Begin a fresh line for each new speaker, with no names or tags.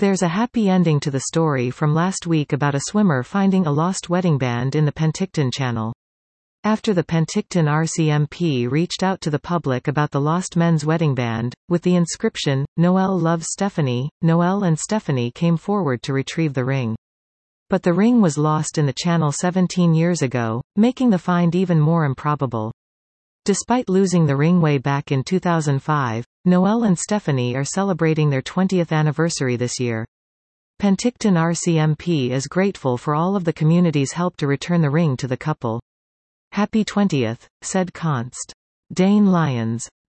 There's a happy ending to the story from last week about a swimmer finding a lost wedding band in the Penticton Channel. After the Penticton RCMP reached out to the public about the lost men's wedding band, with the inscription, "Noel loves Stephanie," Noel and Stephanie came forward to retrieve the ring. But the ring was lost in the channel 17 years ago, making the find even more improbable. Despite losing the ring way back in 2005, Noel and Stephanie are celebrating their 20th anniversary this year. Penticton RCMP is grateful for all of the community's help to return the ring to the couple. "Happy 20th," said Const. Dane Lyons.